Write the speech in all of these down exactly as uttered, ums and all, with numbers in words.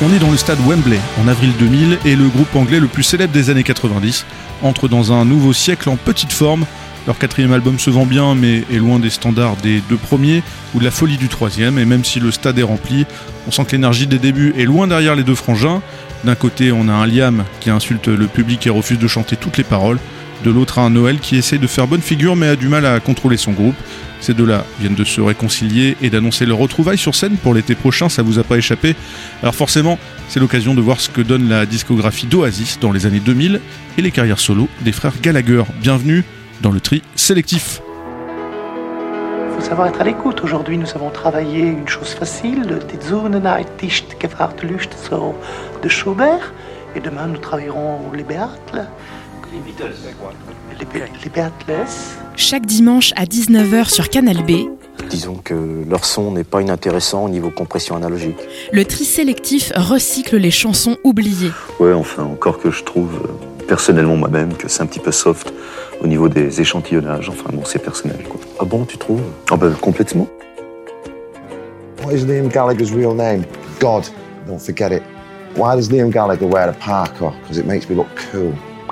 On est dans le stade Wembley en avril deux mille et le groupe anglais le plus célèbre des années quatre-vingt-dix entre dans un nouveau siècle en petite forme. Leur quatrième album se vend bien mais est loin des standards des deux premiers ou de la folie du troisième, et même si le stade est rempli, on sent que l'énergie des débuts est loin derrière les deux frangins. D'un côté on a un Liam qui insulte le public et refuse de chanter toutes les paroles, de l'autre un Noel qui essaie de faire bonne figure mais a du mal à contrôler son groupe. Ces deux-là viennent de se réconcilier et d'annoncer leur retrouvaille sur scène pour l'été prochain, ça vous a pas échappé. Alors forcément, c'est l'occasion de voir ce que donne la discographie d'Oasis dans les années deux mille et les carrières solo des frères Gallagher. Bienvenue dans le tri sélectif. Il faut savoir être à l'écoute. Aujourd'hui, nous avons travaillé une chose facile, Die Zunenheit ist gefragt Lust so de Schubert, et demain nous travaillerons les Beatles. Les Beatles, c'est quoi ? Les, Be- les Beatles. Chaque dimanche à dix-neuf heures sur Canal B. Disons que leur son n'est pas inintéressant au niveau compression analogique. Le tri sélectif recycle les chansons oubliées. Ouais, enfin, encore que je trouve, personnellement moi-même, que c'est un petit peu soft au niveau des échantillonnages. Enfin bon, c'est personnel, quoi. Ah bon, tu trouves ? Ah ben, complètement. What is Liam Gallagher's real name? God, don't forget it. Why does Liam Gallagher wear a parka? Because it makes me look cool.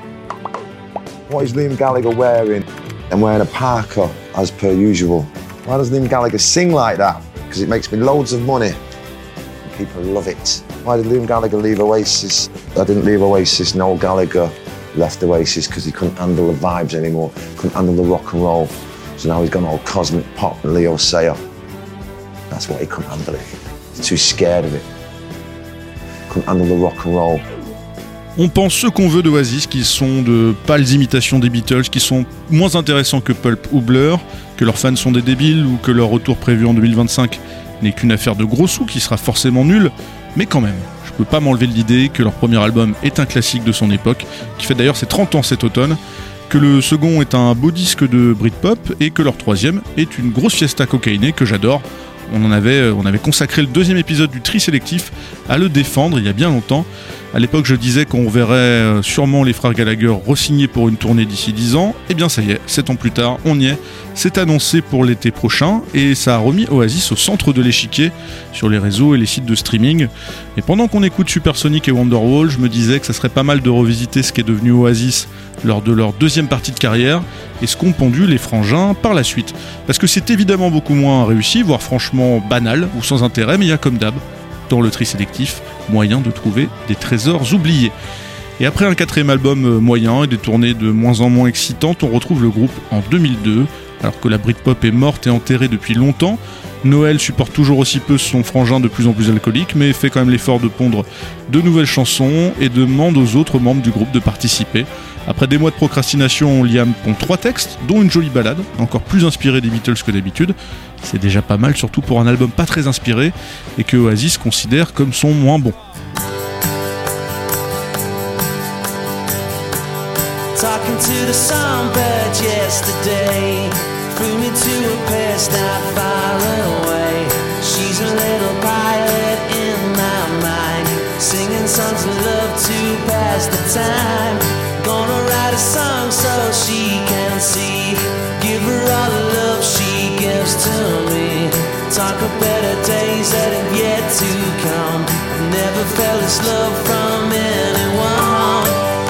What is Liam Gallagher wearing? I'm wearing a parka, as per usual. Why does Liam Gallagher sing like that? Because it makes me loads of money. And people love it. Why did Liam Gallagher leave Oasis? I didn't leave Oasis. Noel Gallagher left Oasis because he couldn't handle the vibes anymore, couldn't handle the rock and roll. So now he's gone all cosmic pop and Leo Sayer. That's what he couldn't handle it. He's too scared of it. Couldn't handle the rock and roll. On pense ce qu'on veut d'Oasis, qui sont de pâles imitations des Beatles, qui sont moins intéressants que Pulp ou Blur, que leurs fans sont des débiles ou que leur retour prévu en deux mille vingt-cinq n'est qu'une affaire de gros sous qui sera forcément nulle, mais quand même, je peux pas m'enlever de l'idée que leur premier album est un classique de son époque, qui fait d'ailleurs ses trente ans cet automne, que le second est un beau disque de Britpop et que leur troisième est une grosse fiesta cocaïnée que j'adore. On en avait, on avait consacré le deuxième épisode du tri sélectif à le défendre il y a bien longtemps. À l'époque, je disais qu'on verrait sûrement les frères Gallagher re-signés pour une tournée d'ici dix ans. Et bien ça y est, sept ans plus tard, on y est. C'est annoncé pour l'été prochain et ça a remis Oasis au centre de l'échiquier sur les réseaux et les sites de streaming. Et pendant qu'on écoute Supersonic et Wonderwall, je me disais que ça serait pas mal de revisiter ce qu'est devenu Oasis lors de leur deuxième partie de carrière et ce qu'ont pondu les frangins par la suite. Parce que c'est évidemment beaucoup moins réussi, voire franchement banal ou sans intérêt, mais il y a comme d'hab, dans le tri sélectif, moyen de trouver des trésors oubliés. Et après un quatrième album moyen et des tournées de moins en moins excitantes, on retrouve le groupe en deux mille deux, alors que la Britpop est morte et enterrée depuis longtemps. Noël supporte toujours aussi peu son frangin de plus en plus alcoolique, mais fait quand même l'effort de pondre de nouvelles chansons et demande aux autres membres du groupe de participer. Après des mois de procrastination, Liam pond trois textes, dont une jolie ballade, encore plus inspirée des Beatles que d'habitude. C'est déjà pas mal, surtout pour un album pas très inspiré, et que Oasis considère comme son moins bon. Talking to the songbird yesterday, flew me to a place not far away. She's a little pilot in my mind, singing songs of love to pass the time. Gonna write a song so she can see, give her all the love she gives to me. Talk of better days that have yet to come. Never felt this love from anyone.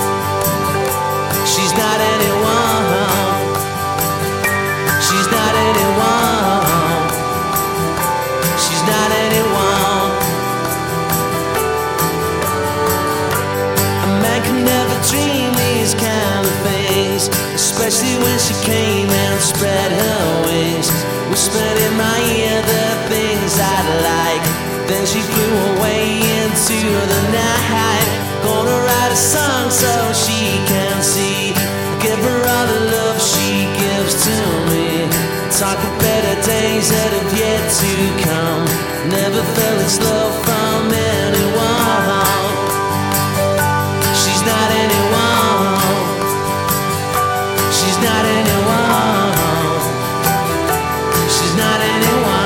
She's not anyone. She's not anyone. She's not anyone. A man can never dream these kind of things, especially when she came and spread her wings, whispered in my ear the things I'd like. Then she flew away into the night. Gonna write a song so she can see, give her all the love she gives to me. Talk of better days that have yet to come. Never felt this love from anyone. She's not anyone. She's not anyone. She's not anyone.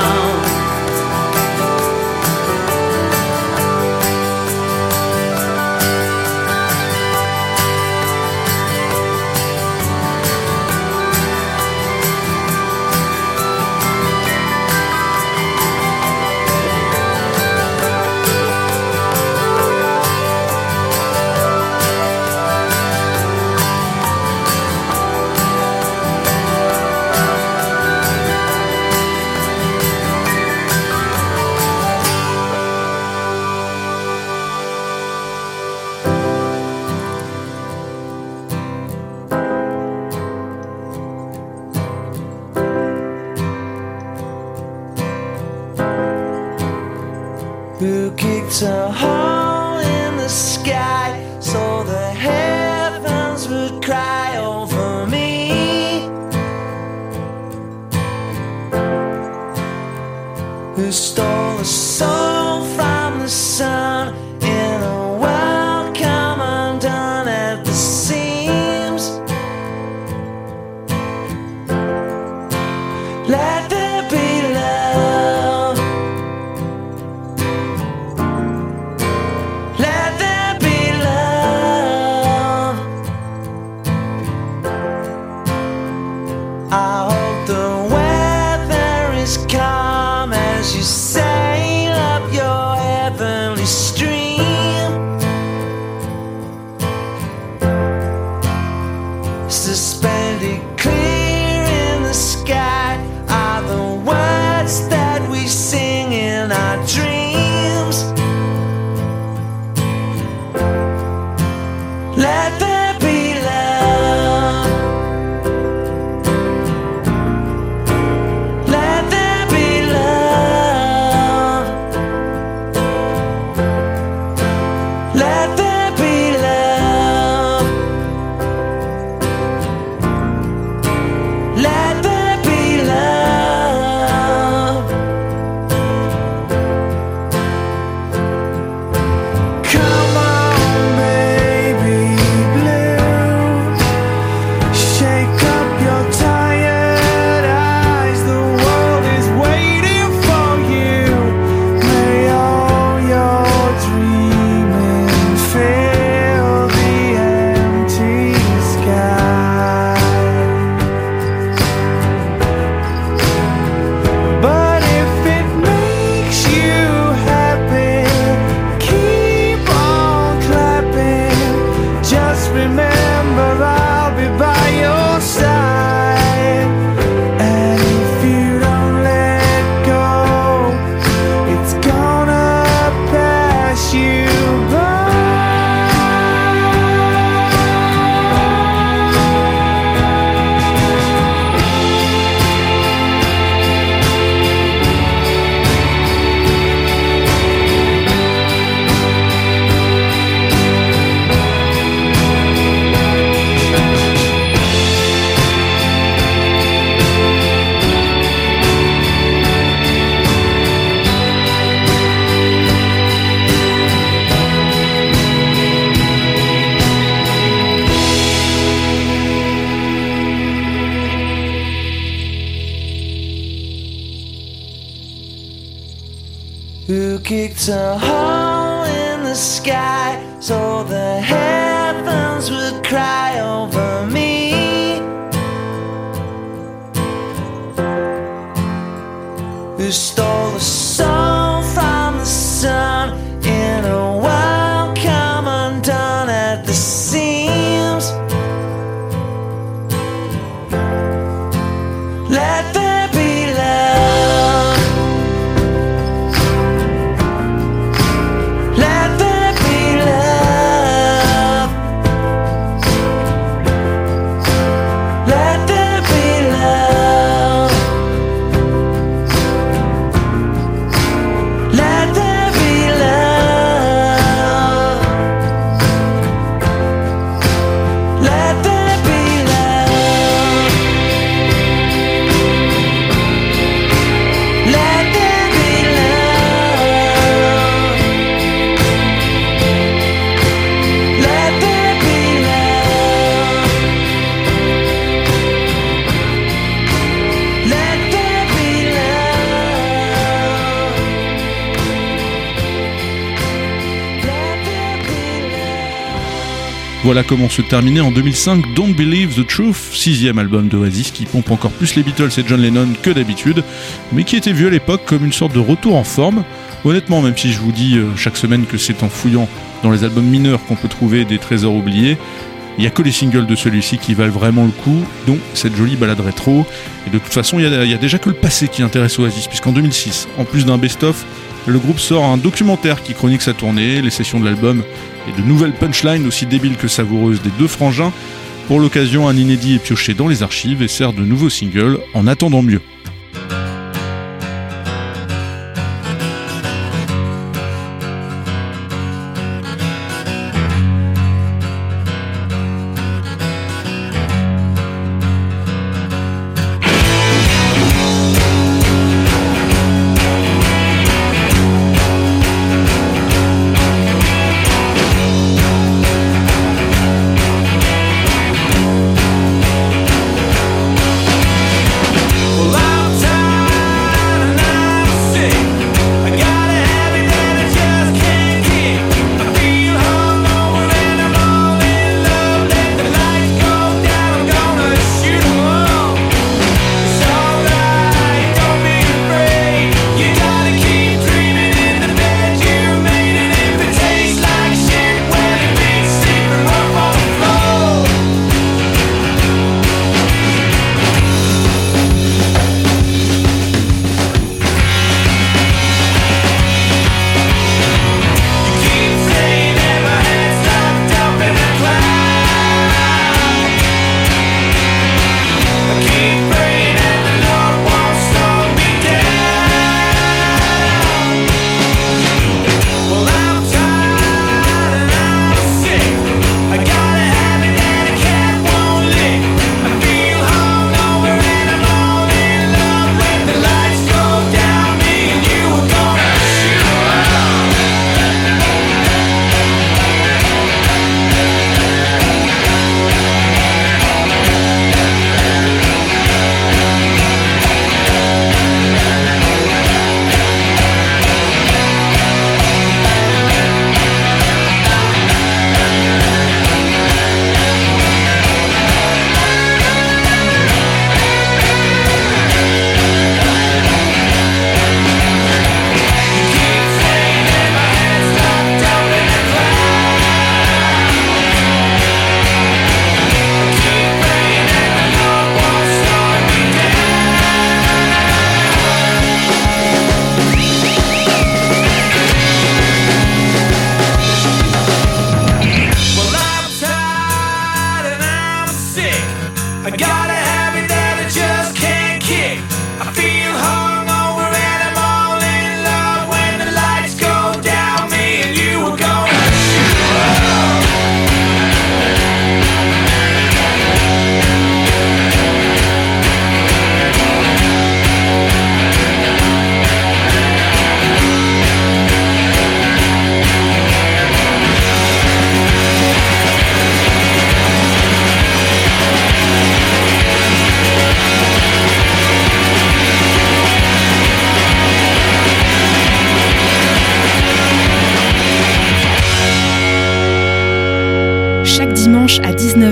kicked a hole in the sky so the heavens would cry over me. Who stole a soul from the sun in a world come undone at the seams. Let there be love. Let there be love. I hope the weather is calm as you sail up your heavenly stream. Suspended clear in the sky are the words that we sing in our dreams. Let there be love. Let there be love. Let there be love. Let there be love. Come on, baby blue. Shake up your tired eyes. The world is waiting for you. May all your dreaming fill the empty sky. But if it makes you happy, keep on clapping. Just remember I'll be by your side. And if you don't let go, it's gonna pass you by. Who kicked a hole in the sky so the heavens would cry over me? Who stole the soul from the sun in a world come undone at the seams? Let there be love. Let there be love. Let there be love. Let there be love. Let there be love. Let there be love. Let there be love. Let there be love. Let there be love. Voilà comment se terminait en deux mille cinq Don't Believe the Truth, sixième album d'Oasis qui pompe encore plus les Beatles et John Lennon que d'habitude, mais qui était vu à l'époque comme une sorte de retour en forme. Honnêtement, même si je vous dis euh, chaque semaine que c'est en fouillant dans les albums mineurs qu'on peut trouver des trésors oubliés, il n'y a que les singles de celui-ci qui valent vraiment le coup, dont cette jolie balade rétro. Et de toute façon, il n'y a, a déjà que le passé qui intéresse Oasis, puisqu'en deux mille six, en plus d'un best-of, le groupe sort un documentaire qui chronique sa tournée, les sessions de l'album et de nouvelles punchlines aussi débiles que savoureuses des deux frangins. Pour l'occasion, un inédit est pioché dans les archives et sert de nouveau single en attendant mieux.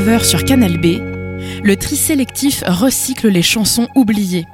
Discover sur Canal B, le tri sélectif recycle les chansons oubliées.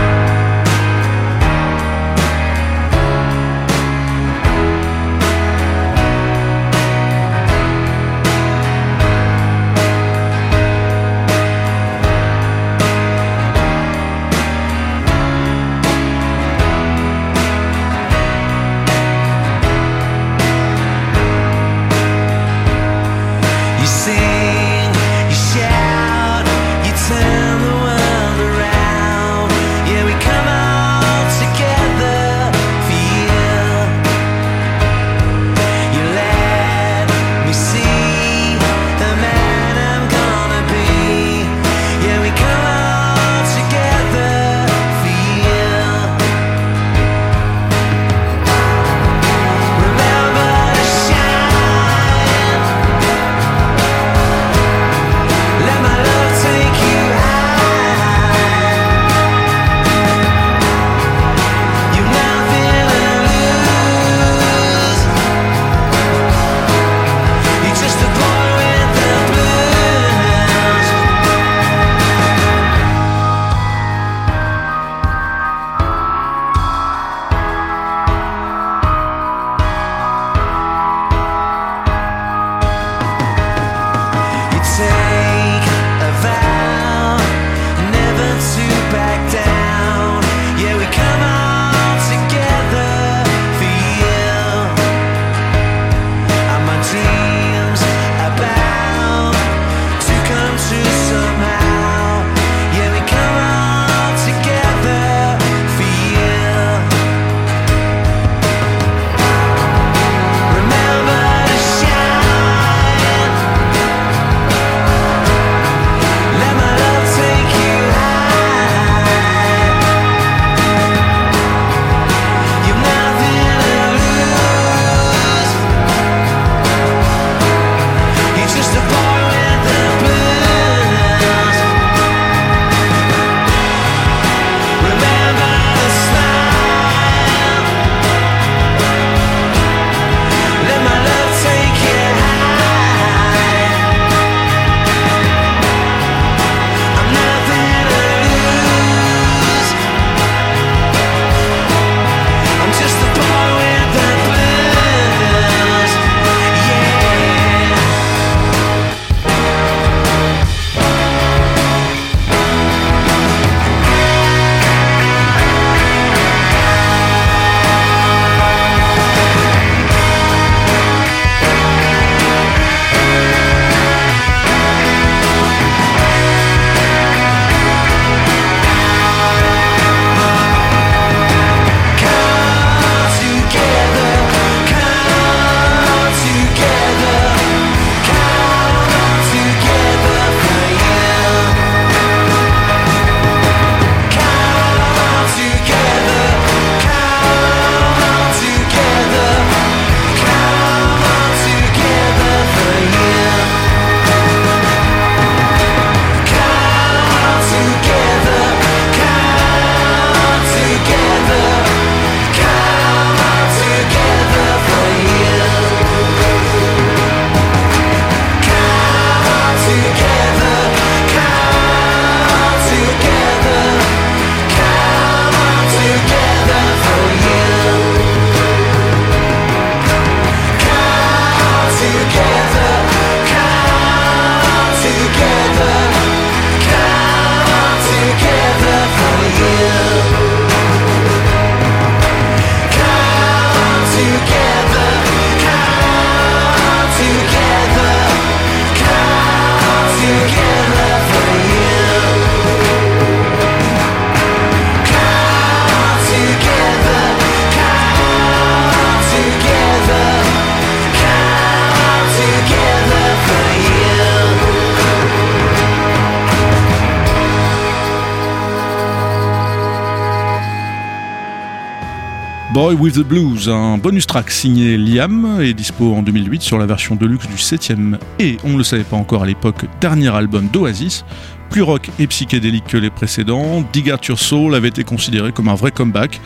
Boy with the Blues, un bonus track signé Liam et dispo en deux mille huit sur la version deluxe du septième et, on ne le savait pas encore à l'époque, dernier album d'Oasis. Plus rock et psychédélique que les précédents, Dig Out Your Soul avait été considéré comme un vrai comeback.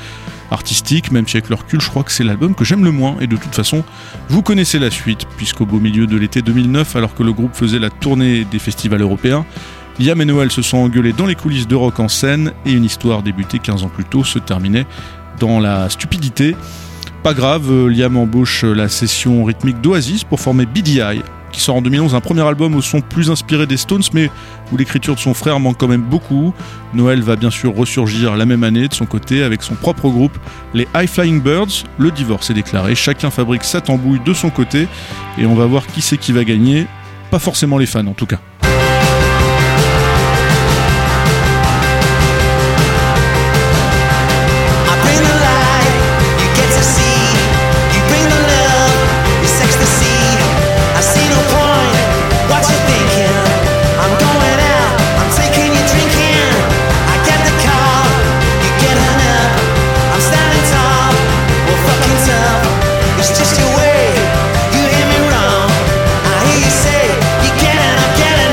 artistique, même si avec le recul, je crois que c'est l'album que j'aime le moins. Et de toute façon, vous connaissez la suite, puisqu'au beau milieu de l'été deux mille neuf, alors que le groupe faisait la tournée des festivals européens, Liam et Noel se sont engueulés dans les coulisses de Rock en scène, et une histoire débutée quinze ans plus tôt se terminait dans la stupidité. Pas grave, Liam embauche la session rythmique d'Oasis pour former B D I, qui sort en deux mille onze, un premier album au son plus inspiré des Stones, mais où l'écriture de son frère manque quand même beaucoup. Noel va bien sûr ressurgir la même année de son côté avec son propre groupe, les High Flying Birds. Le divorce est déclaré, chacun fabrique sa tambouille de son côté, et on va voir qui c'est qui va gagner, pas forcément les fans en tout cas. It's just your way, you hear me wrong. I hear you say, you're getting up, getting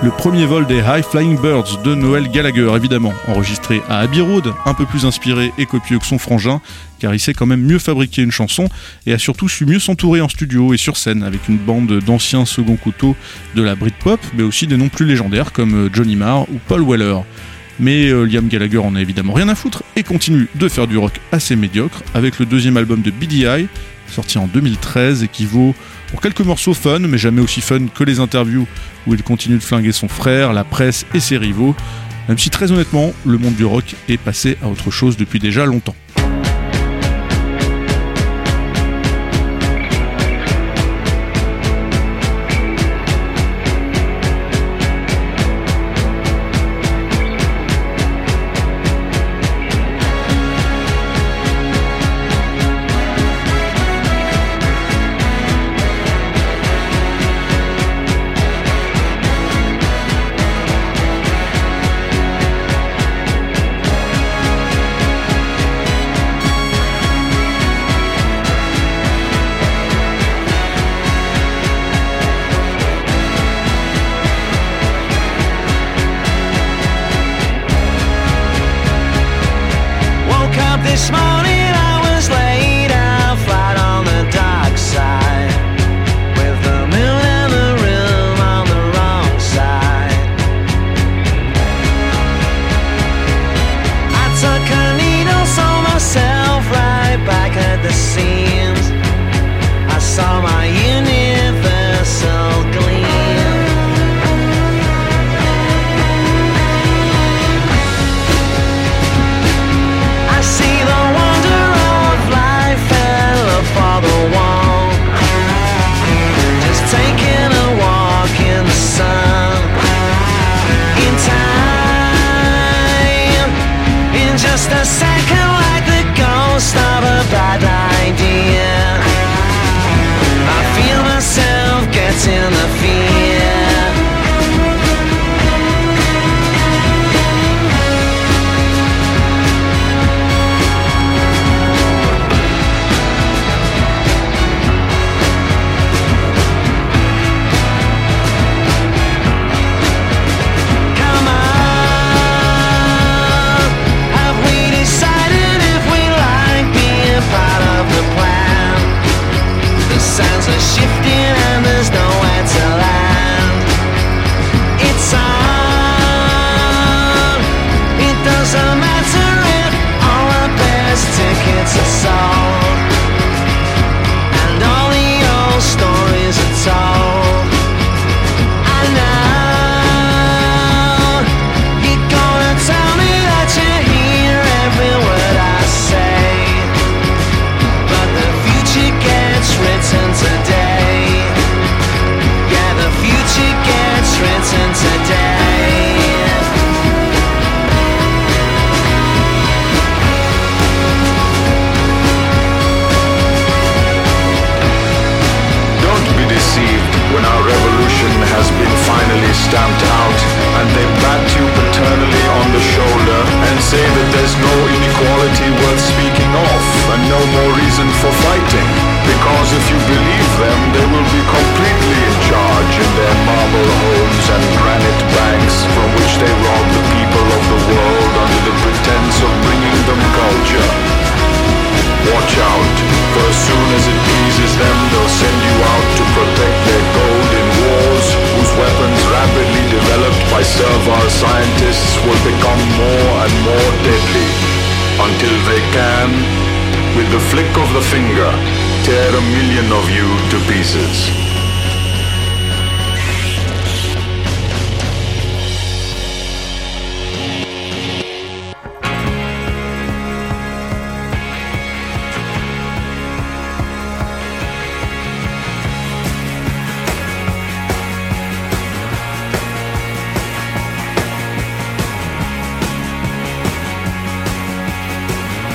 le premier vol des High Flying Birds de Noel Gallagher, évidemment, enregistré à Abbey Road, un peu plus inspiré et copieux que son frangin, car il sait quand même mieux fabriquer une chanson et a surtout su mieux s'entourer en studio et sur scène avec une bande d'anciens second couteaux de la Britpop, mais aussi des noms plus légendaires comme Johnny Marr ou Paul Weller. Mais euh, Liam Gallagher en a évidemment rien à foutre et continue de faire du rock assez médiocre avec le deuxième album de B D I, sorti en deux mille treize et qui vaut pour quelques morceaux fun, mais jamais aussi fun que les interviews où il continue de flinguer son frère, la presse et ses rivaux, même si très honnêtement, le monde du rock est passé à autre chose depuis déjà longtemps.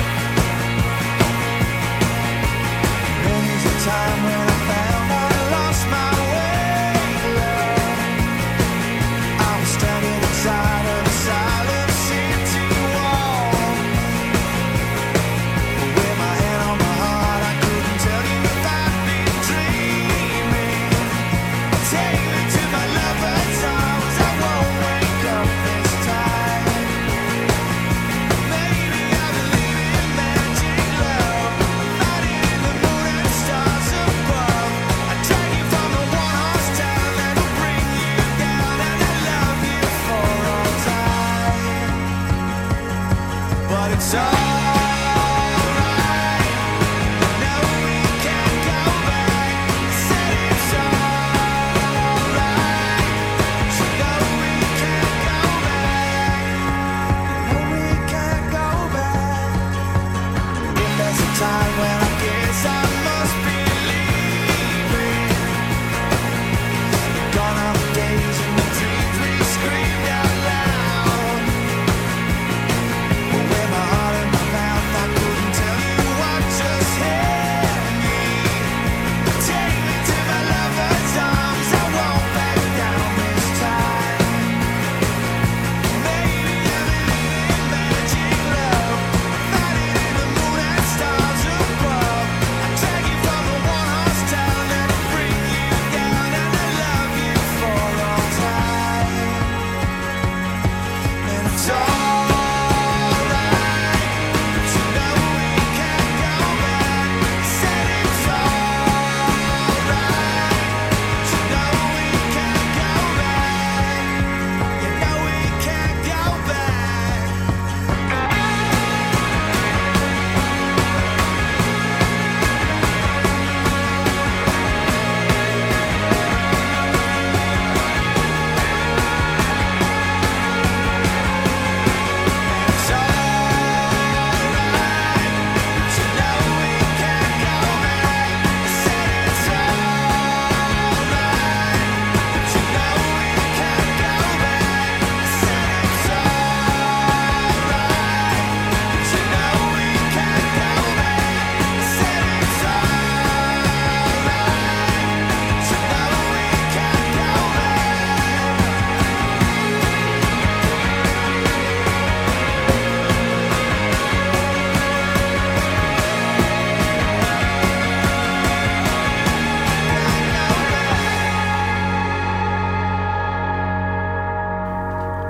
Time when I found out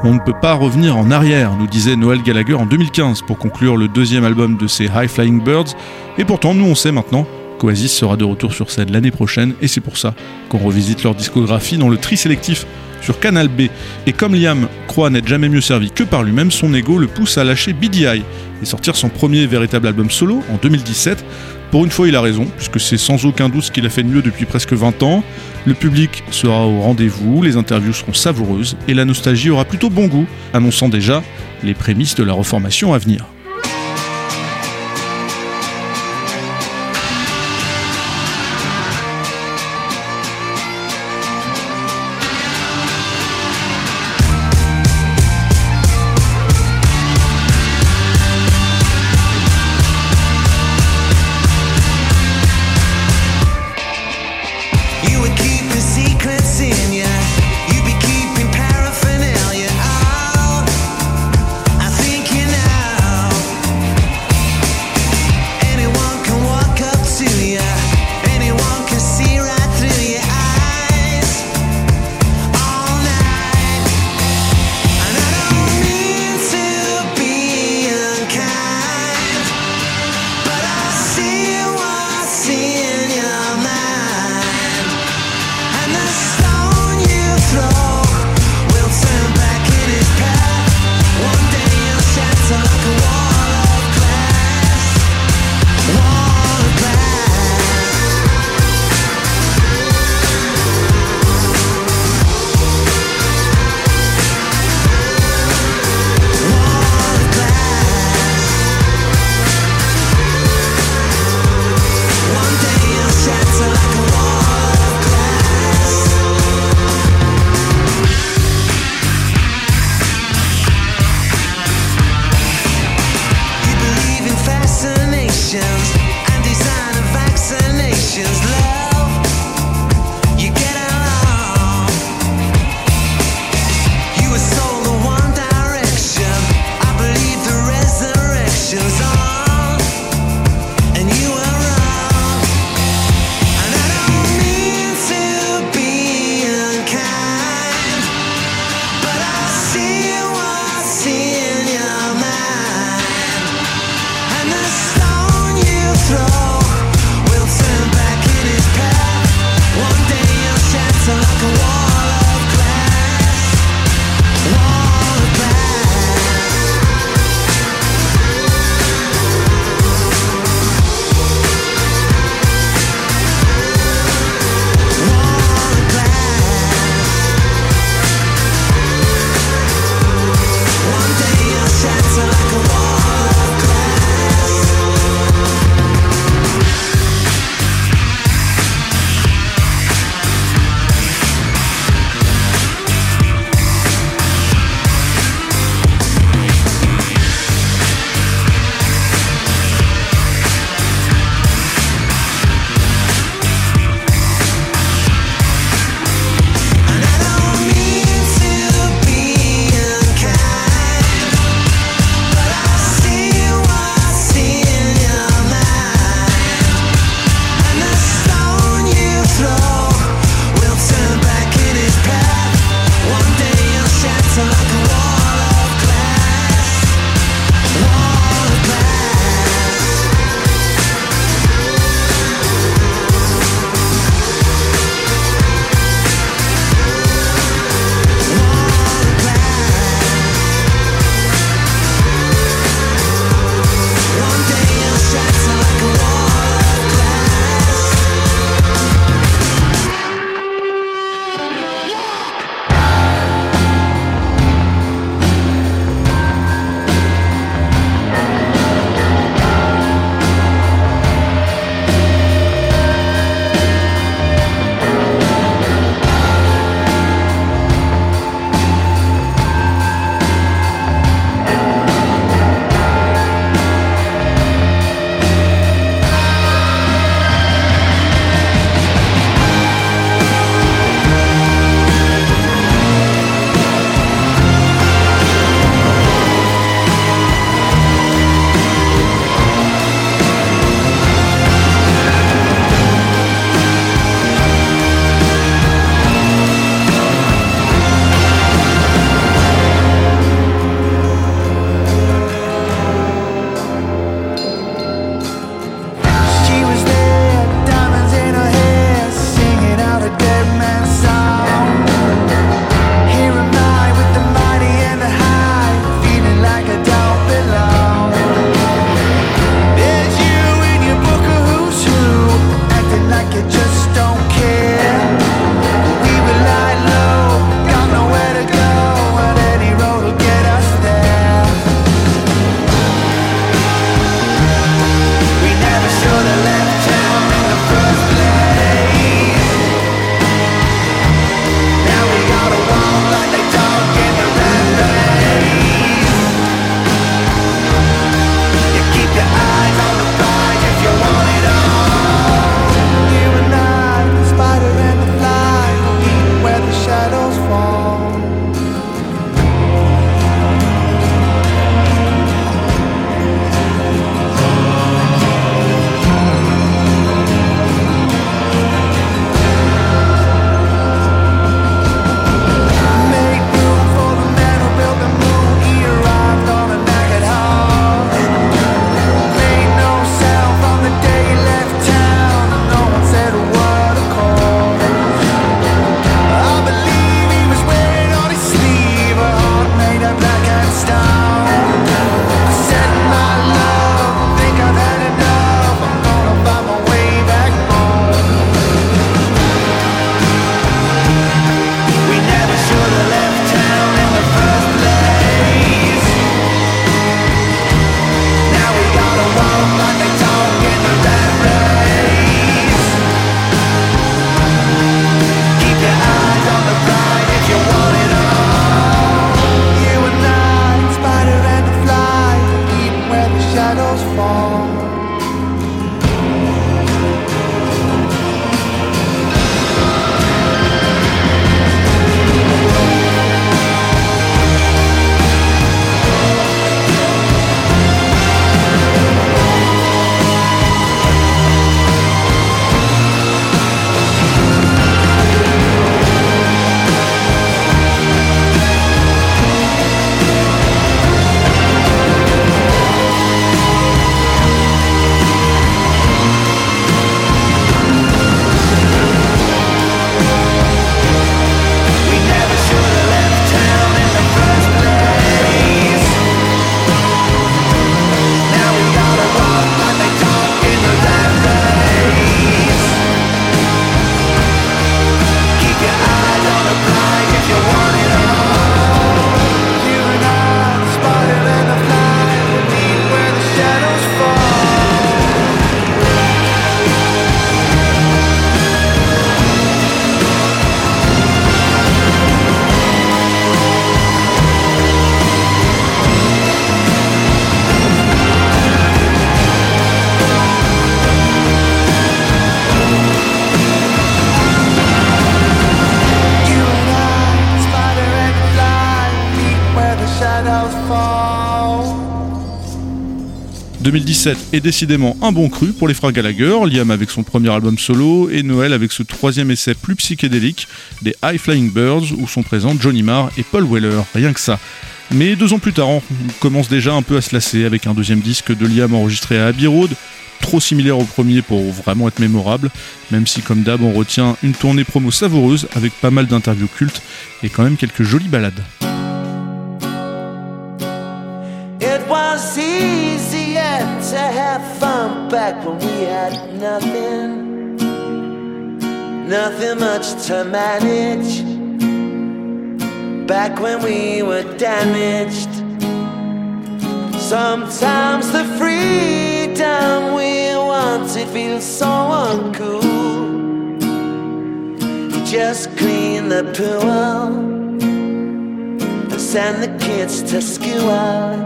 On ne peut pas revenir en arrière, nous disait Noel Gallagher en deux mille quinze pour conclure le deuxième album de ces High Flying Birds. Et pourtant, nous on sait maintenant qu'Oasis sera de retour sur scène l'année prochaine et c'est pour ça qu'on revisite leur discographie dans le tri sélectif sur Canal B. Et comme Liam croit n'être jamais mieux servi que par lui-même, son ego le pousse à lâcher B D I et sortir son premier véritable album solo en deux mille dix-sept. Pour une fois, il a raison, puisque c'est sans aucun doute ce qu'il a fait de mieux depuis presque vingt ans. Le public sera au rendez-vous, les interviews seront savoureuses et la nostalgie aura plutôt bon goût, annonçant déjà les prémices de la reformation à venir. Now deux mille dix-sept est décidément un bon cru pour les frères Gallagher, Liam avec son premier album solo et Noel avec ce troisième essai plus psychédélique des High Flying Birds où sont présents Johnny Marr et Paul Weller, rien que ça. Mais deux ans plus tard, on commence déjà un peu à se lasser avec un deuxième disque de Liam enregistré à Abbey Road, trop similaire au premier pour vraiment être mémorable, même si comme d'hab on retient une tournée promo savoureuse avec pas mal d'interviews cultes et quand même quelques jolies balades. It was easier to have fun back when we had nothing, nothing much to manage, back when we were damaged. Sometimes the freedom we wanted feels so uncool. You just clean the pool and send the kids to school.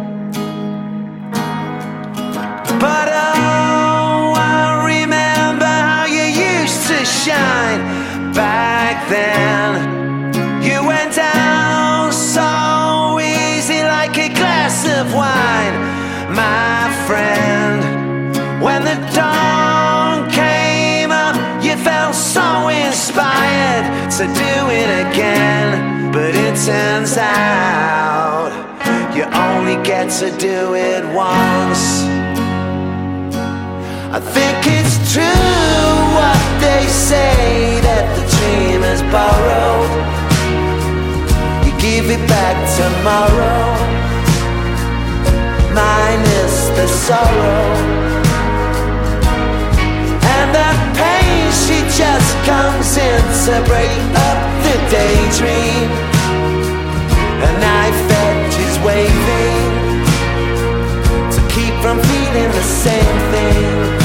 But oh, I remember how you used to shine back then. You went down so easy like a glass of wine, my friend. When the dawn came up, you felt so inspired to do it again. But it turns out you only get to do it once. I think it's true what they say, that the dream is borrowed. You give it back tomorrow, minus the sorrow. And the pain, she just comes in to break up the daydream. A knife edge is waving to keep from feeling the same thing.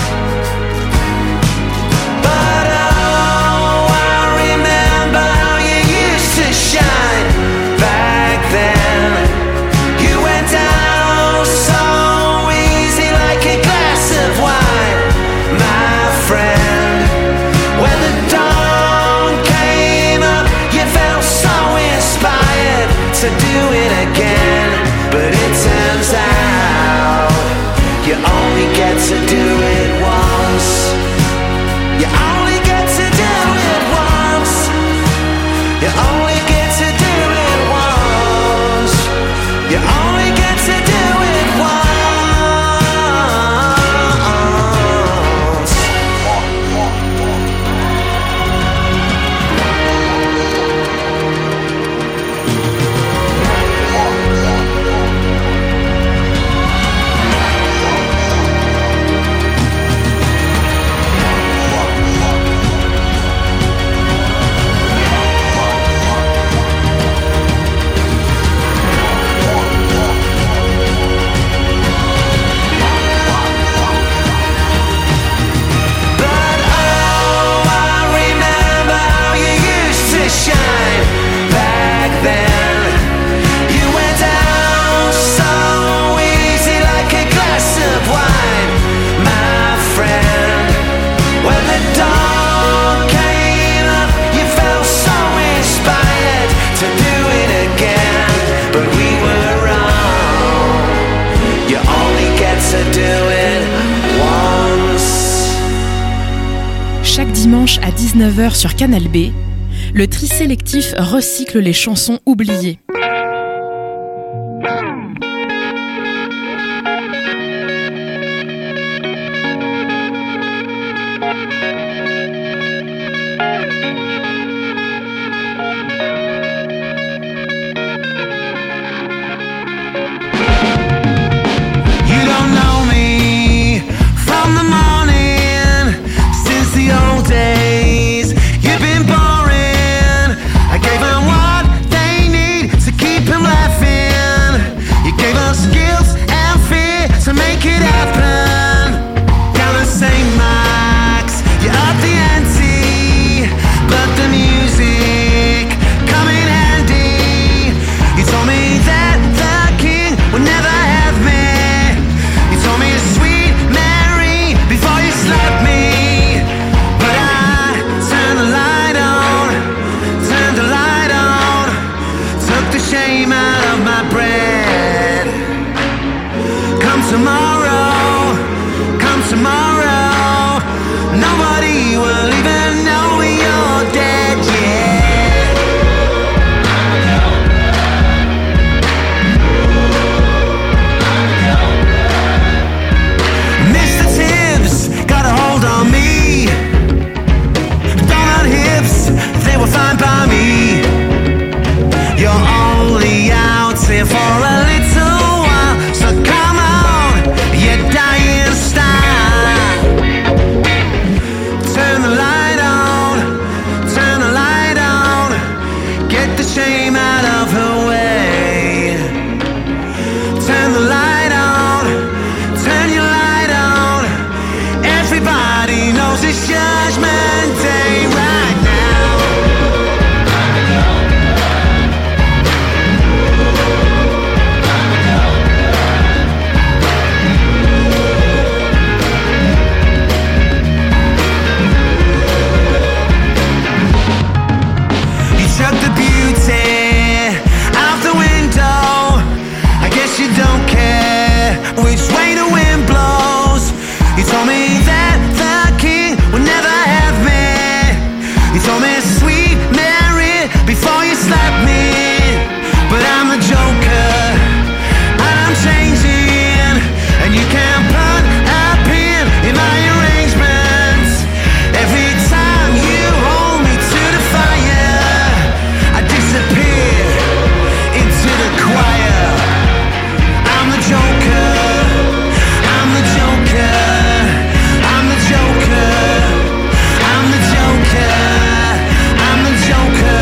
But oh, I remember how you used to shine back then. You went down so easy like a glass of wine, my friend. When the dawn came up, you felt so inspired to do it again. But it turns out you only get to do it once. You only get to do it once. You only get to do it once. You only get to do it once. Chaque dimanche à dix-neuf heures sur Canal B, le tri sélectif recycle les chansons oubliées. Days, you've been boring. I gave them what they need to is Judgment Day right now. You took the beauty out the window. I guess you don't care which way the wind blows. You told me that the king would never have me. You told me sweet Mary before you slapped me. But I'm the Joker and I'm changing, and you can't put a pin in my arrangements. Every time you hold me to the fire, I disappear into the choir. I'm the Joker, I'm the Joker, I'm the Joker, I'm the Joker, I'm the Joker.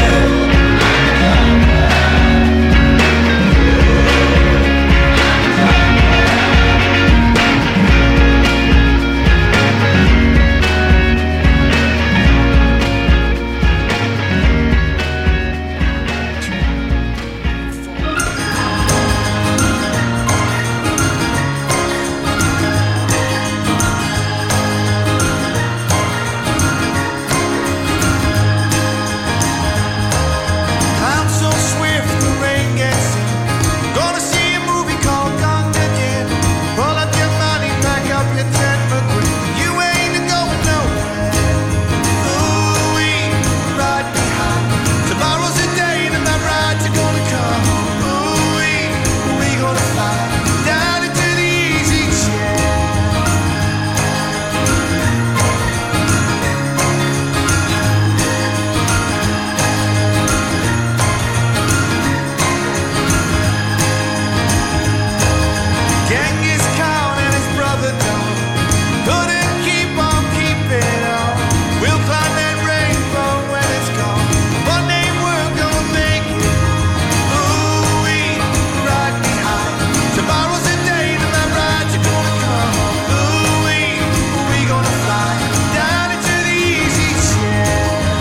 I'm so swift, the rain gets in. Gonna see a movie called Gone Again. Pull up your money, pack up your tent, but you ain't going nowhere. Ooh-wee, right behind. Tomorrow's the day that my rides are gonna come. Ooh-wee, we gonna fly down into the easy chair. Genghis Khan and his brother Don couldn't keep on keeping on. We'll climb that rainbow when it's gone. One day we're gonna make it. Ooh-wee, right behind. Tomorrow's the day that my rides are gonna come. Ooh-wee, we gonna fly down into the easy chair.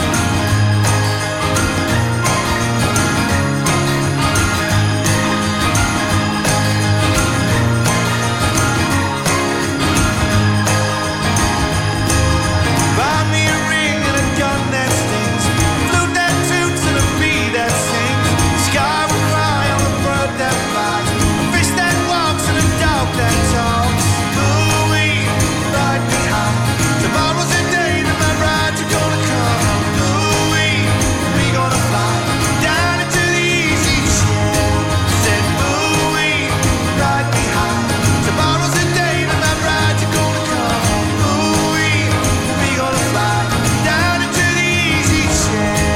Buy me a ring and a gun that stings, flute that toots and a bee that sings. The sky will cry on the bird that flies, a fish that walks and a dog that talks. Ooh-wee, right behind. Tomorrow's the day that my rides are gonna come. Ooh-wee, we gonna fly down into the easy chair. Said ooh-wee, right behind. Tomorrow's the day that my rides are gonna come. Ooh-wee, we gonna fly down into the easy chair.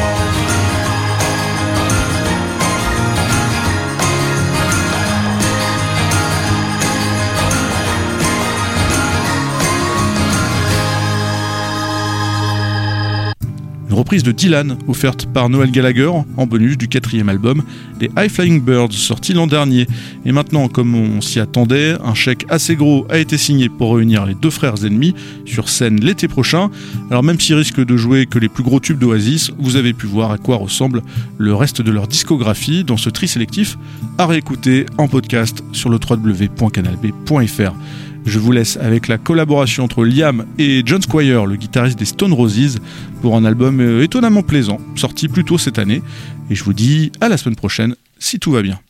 Une reprise de Dylan, offerte par Noel Gallagher, en bonus du quatrième album des High Flying Birds, sorti l'an dernier. Et maintenant, comme on s'y attendait, un chèque assez gros a été signé pour réunir les deux frères ennemis sur scène l'été prochain. Alors même s'ils risquent de jouer que les plus gros tubes d'Oasis, vous avez pu voir à quoi ressemble le reste de leur discographie dans ce tri sélectif, à réécouter en podcast sur le w w w point canal b point f r. Je vous laisse avec la collaboration entre Liam et John Squire, le guitariste des Stone Roses, pour un album étonnamment plaisant, sorti plus tôt cette année. Et je vous dis à la semaine prochaine, si tout va bien.